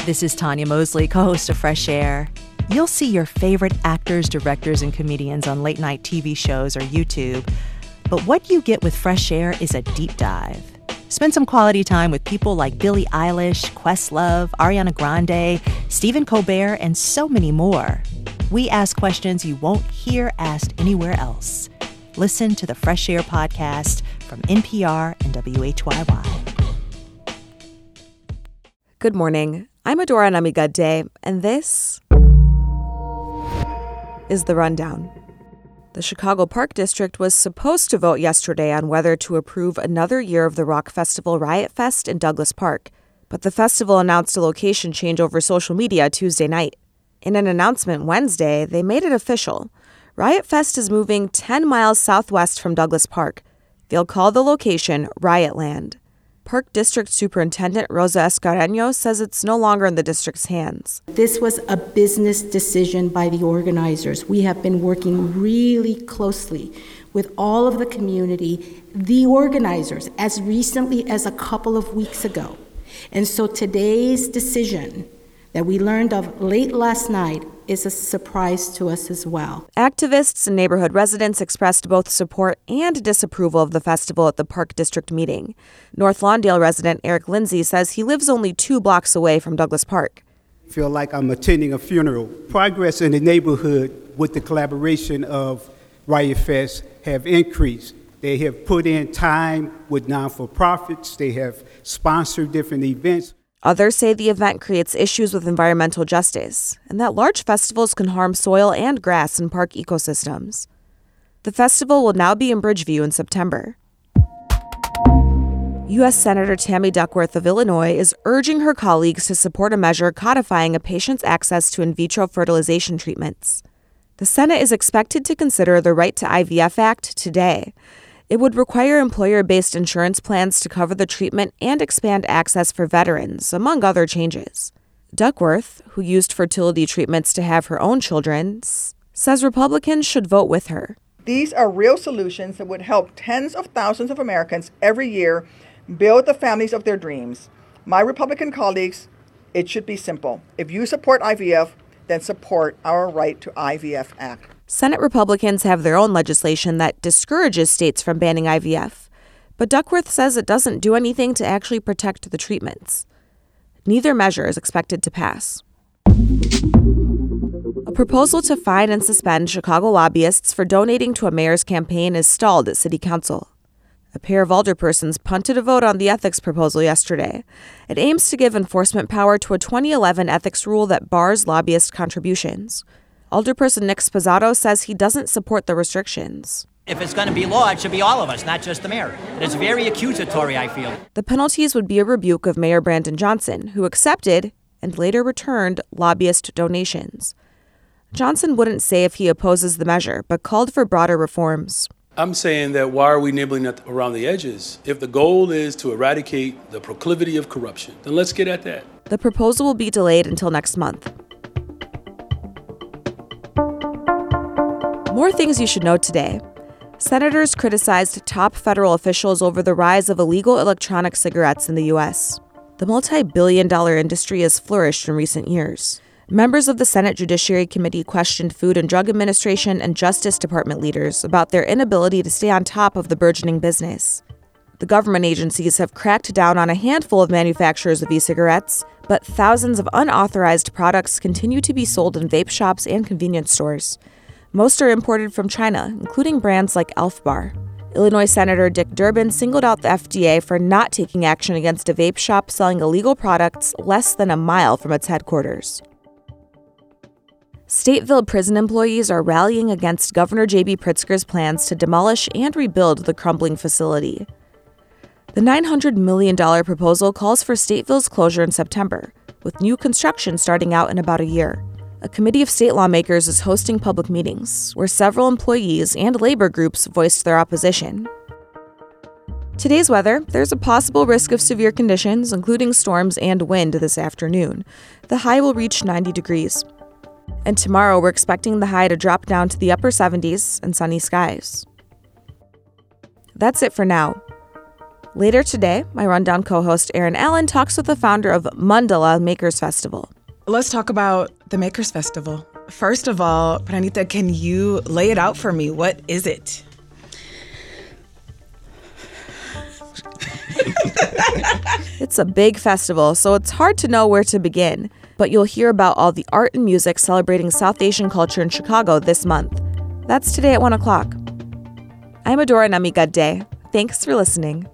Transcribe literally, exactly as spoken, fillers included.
This is Tanya Mosley, co-host of Fresh Air. You'll see your favorite actors, directors, and comedians on late-night T V shows or YouTube. But what you get with Fresh Air is a deep dive. Spend some quality time with people like Billie Eilish, Questlove, Ariana Grande, Stephen Colbert, and so many more. We ask questions you won't hear asked anywhere else. Listen to the Fresh Air podcast from N P R and W H Y Y. Good morning. I'm Adora Namigadde, and this is The Rundown. The Chicago Park District was supposed to vote yesterday on whether to approve another year of the rock festival Riot Fest in Douglas Park, but the festival announced a location change over social media Tuesday night. In an announcement Wednesday, they made it official. Riot Fest is moving ten miles southwest from Douglas Park. They'll call the location Riotland. Park District Superintendent Rosa Escareño says it's no longer in the district's hands. This was a business decision by the organizers. We have been working really closely with all of the community, the organizers, as recently as a couple of weeks ago. And so today's decision that we learned of late last night is a surprise to us as well. Activists and neighborhood residents expressed both support and disapproval of the festival at the Park District meeting. North Lawndale resident Eric Lindsay says he lives only two blocks away from Douglas Park. I feel like I'm attending a funeral. Progress in the neighborhood with the collaboration of Riot Fest have increased. They have put in time with non-for-profits. They have sponsored different events. Others say the event creates issues with environmental justice and that large festivals can harm soil and grass in park ecosystems. The festival will now be in Bridgeview in September. U S Senator Tammy Duckworth of Illinois is urging her colleagues to support a measure codifying a patient's access to in vitro fertilization treatments. The Senate is expected to consider the Right to I V F Act today. It would require employer-based insurance plans to cover the treatment and expand access for veterans, among other changes. Duckworth, who used fertility treatments to have her own children, says Republicans should vote with her. These are real solutions that would help tens of thousands of Americans every year build the families of their dreams. My Republican colleagues, it should be simple. If you support I V F, then support our Right to I V F Act. Senate Republicans have their own legislation that discourages states from banning I V F, but Duckworth says it doesn't do anything to actually protect the treatments. Neither measure is expected to pass. A proposal to fine and suspend Chicago lobbyists for donating to a mayor's campaign is stalled at City Council. A pair of alderpersons punted a vote on the ethics proposal yesterday. It aims to give enforcement power to a twenty eleven ethics rule that bars lobbyist contributions. Alderperson Nick Sposato says he doesn't support the restrictions. If it's going to be law, it should be all of us, not just the mayor. It's very accusatory, I feel. The penalties would be a rebuke of Mayor Brandon Johnson, who accepted and later returned lobbyist donations. Johnson wouldn't say if he opposes the measure, but called for broader reforms. I'm saying that why are we nibbling at, around the edges? If the goal is to eradicate the proclivity of corruption, then let's get at that. The proposal will be delayed until next month. More things you should know today. Senators criticized top federal officials over the rise of illegal electronic cigarettes in the U S. The multi-billion dollar industry has flourished in recent years. Members of the Senate Judiciary Committee questioned Food and Drug Administration and Justice Department leaders about their inability to stay on top of the burgeoning business. The government agencies have cracked down on a handful of manufacturers of e-cigarettes, but thousands of unauthorized products continue to be sold in vape shops and convenience stores. Most are imported from China, including brands like Elf Bar. Illinois Senator Dick Durbin singled out the F D A for not taking action against a vape shop selling illegal products less than a mile from its headquarters. Stateville prison employees are rallying against Governor J B Pritzker's plans to demolish and rebuild the crumbling facility. The nine hundred million dollars proposal calls for Stateville's closure in September, with new construction starting out in about a year. A committee of state lawmakers is hosting public meetings, where several employees and labor groups voiced their opposition. Today's weather, there's a possible risk of severe conditions, including storms and wind this afternoon. The high will reach ninety degrees. And tomorrow, we're expecting the high to drop down to the upper seventies and sunny skies. That's it for now. Later today, my Rundown co-host Erin Allen talks with the founder of Mandala Makers Festival. Let's talk about the Makers Festival. First of all, Pranita, can you lay it out for me? What is it? It's a big festival, so it's hard to know where to begin. But you'll hear about all the art and music celebrating South Asian culture in Chicago this month. That's today at one o'clock. I'm Adora Namigadde. Thanks for listening.